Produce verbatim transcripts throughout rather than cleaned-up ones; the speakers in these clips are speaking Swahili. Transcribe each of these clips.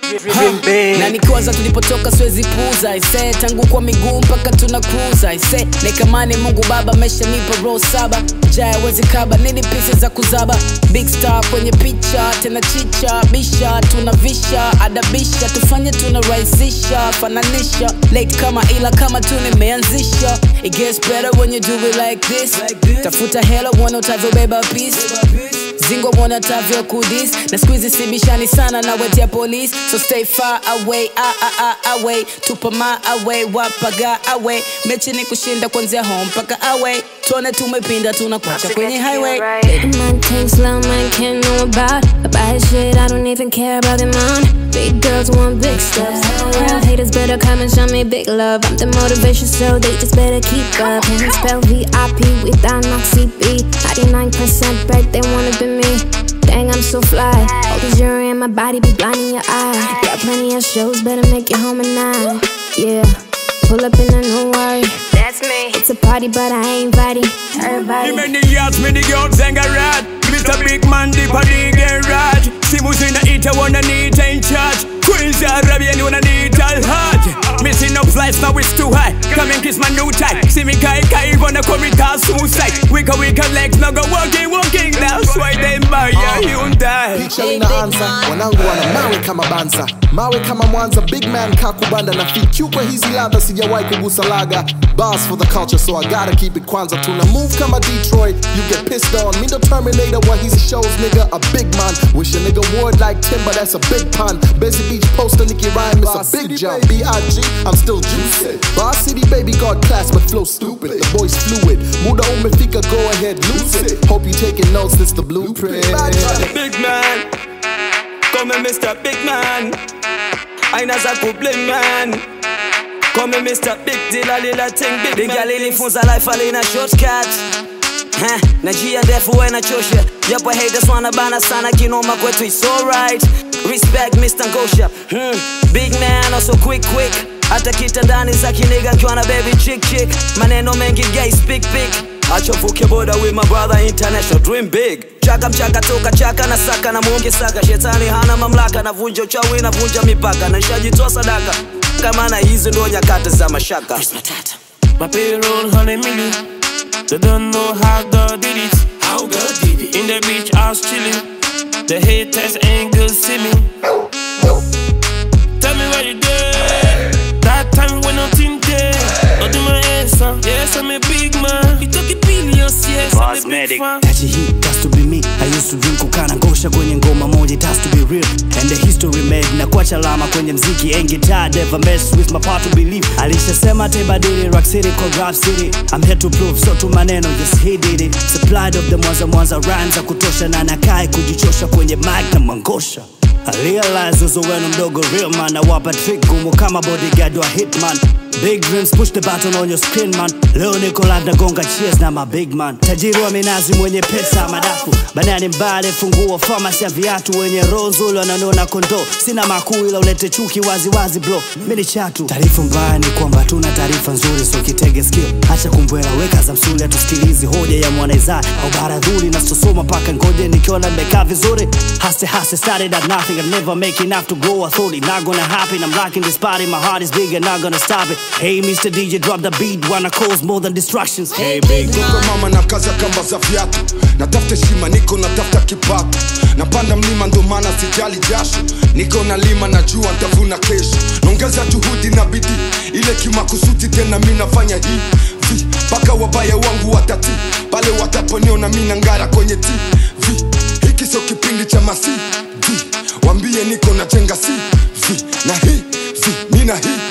Na nikiwaza tulipotoka siwezi puuza ise, tangu kwa miguu mpaka tuna cruise ise, nikamani Mungu Baba mesha nipa roho saba, jaya wezi kaba nini pieces za kuzaba, big star kwenye picha tena chicha bisha, tunavisha adabisha tufanye tunarahisisha fananisha late kama ila kama tu nimeanzisha. It gets better when you do it like this, tafuta hela wana utavyobeba peace, zingo wana tavyo kudis, na squeeze sibishani sana na wetia police, so stay far away ah ah ah away, tupa ma away wapaga away, mechi ni kushinda kwanzia home paka away, tuone tumepinda tunakuacha kwenye highway. Big man think slow man can't know about about shit, I don't even care about them on. Big girls want big stuff, real haters better come and show me big love. I'm the motivation so they just better keep up. And spell V I P without no C B, ninety-nine percent back they wanna be me. Dang, I'm so fly. All the jewelry in my body be blinding your eye. Got plenty of shows, better make it home at night. Yeah, pull up in a no worry. That's me. It's a party, but I ain't inviting everybody. Me many yards, many girls and a rat. Mister Big Man, the party get right. Simus in the eat, I wanna need in charge. Queens Arabian, wanna need all hard. Missing up flights, now it's too high. Come and kiss my new tie. See me kai kai, wanna come with our suicide. Wiggle wiggle legs, now go walking, walking. That's why they buy ya Hyundai. Picha ina anza, wanangu wana mawe kama banza, mawe kama Mwanza. Big man kakubanda na fit kwa hizi ladha, sijawahi kugusa laga. Boss for the culture, so I gotta keep it Kwanza. Tuna move kama Detroit, you get pissed on me the Terminator when he's a shows nigga, a big man. Wish a nigga word like Timber, that's a big pun. Busy Beach poster, Nicky Rhyme, it's a big jump. B I G, I'm still juicing. Boss City baby got class but flow stupid. The boy's fluid, muda umefika, go ahead lose it. Hope you taking notes, it's the blueprint. Big man, come and Mister Big Man. Aina za kublim man. Come and Mister Big Deal, a little thing big. Big girl ilifunza life alina shortcut. Huh, na njia ndefu we na chosha. Yapo haters wanabana sana kinoma kwetu it's alright. Respect Mister Ngosha. Hmm, big man also quick quick. Hata kitandani za kiniga nkiwa na baby chick chick. Maneno mengi gay speak big. Achovuke boda with my brother international dream big. Chaka mchaka toka chaka na saka na muonge saka. Shetani hana mamlaka na vunja uchawi na vunja mipaka. Na nishajitoa sadaka kama na hizi ndo nyakati za mashaka. My payroll hundred million. They don't know how God did it. How God did it. In the beach house chilling. The haters ain't good see me. Tell me what you did. That time when nothing there. Don't do my answer. Yes, I'm a big man. You took it billions, yes, I'm a big fan. Tachi hii, it has to be me. I used to drink kukana ngosha kwenye ngoma moja. It has to be real and the history made. Na kuacha lama kwenye mziki and guitar never mess with my part to believe. Alishasema tebadili Rock City kwa Rap City. I'm here to prove so tu maneno, yes he did it. Supplied of the mwanza mwanza rhymes za kutosha, na nakai kujichosha kwenye mic na mangosha. I realize uzo wenu mdogo real man. Na wapa trick gumu kama bodyguard wa hitman. Big dreams, push the button on your screen man. Leo niko live na gonga cheers na my big man. Tajiri wa minazi mwenye pesa madafu. Banani mbale funguo pharmacy ya viatu. Wenye roho nzuri wananona kondo. Sina makuu ila ulete chuki wazi wazi bro. Mini chatu. Taarifa mbaya ni kwamba tuna taarifa nzuri, so kitege skill. Acha kumbwela weka za msuli atusikilizi hoja ya mwanaiza au baradhuli na sosoma paka ngoje nikiona mbeka vizuri. Hustle hustle started at nothing and never make enough to grow authority. Not gonna happen, I'm rocking this party, my heart is big and not gonna stop it. Hey Mister D J drop the beat, wanna cause more than distractions. Hey big man, mama na kaza kamba za viatu. Natafuta shima niko natafuta kipato. Napanda mlima ndo maana sijali jasho. Niko na lima na jua nitavuna kesho. Naongeza juhudi na bidii. Ile kimakusudi tena mimi nafanya hii. Vi, paka wabaya wangu watati. Pale wataponiona mimi nangara kwenye T V. Hiki sio kipindi cha masi. Vi, wambie niko na jenga si. Vi, na hii, vi, mimi na hii.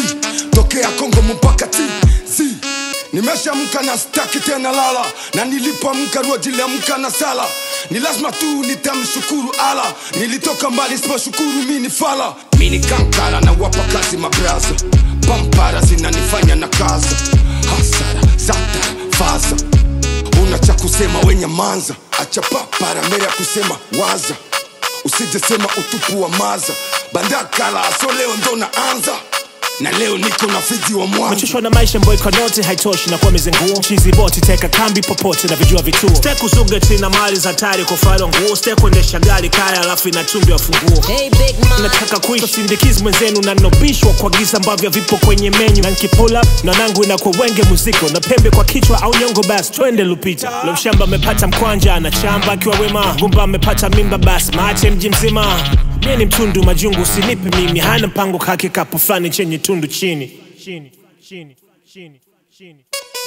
Tokea Kongo mpaka T Z. Nimesha mka na staki tena lala. Na nilipo mka ruajile mka na sala. Ni lazima tu nitamshukuru ala. Nilitoka mbali sipo shukuru mini fala. Mini kankara na wapa kazi mabraza. Pampara zinanifanya na kaza. Hasara, zatara, faza. Unacha kusema wenye manza. Acha papara mere kusema waza. Usije sema utupu wa maza. Bandakala so leo ndo naanza. na leo niko na fizi wa mwanzo. Machoshwa na maisha mboy konote haitoshi na kwa mizenguo. Chizi boti teka kambi popote na vijua vituo. Steku zuga tina mali za tari kufaro nguo. Steku endesha gari kaya alafu inatumbi wa funguo. Hey big man, nataka kuisha sindikizi mwenzenu na nobishwa kwa giza ambavyo vipo kwenye menu. Na nkipull up na nangu inakuwa wenge muziko. Na pembe kwa kichwa au nyongo bas twende Lupita. Lo mshamba amepata mkwanja anachamba akiwa wema. Gumba amepata mimba bas maache mji mzima. Mie ni mtundu majungu usinipe mimi. Hana mpango kake kapo flani chenye tundu chini. Chini, chini, chini, chini.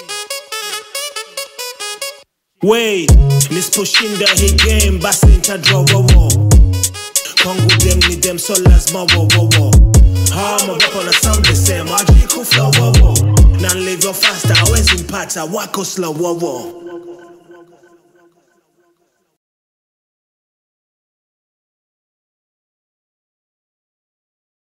Wait, nisiposhinda hii game basi nitadraw wo wo. Kwangu dem ni dem so lazima wo wo wo. Hama wapo na sound the same, ajiko flow wo wo. Na nilivyo faster hawezi mpata wako slow wo wo.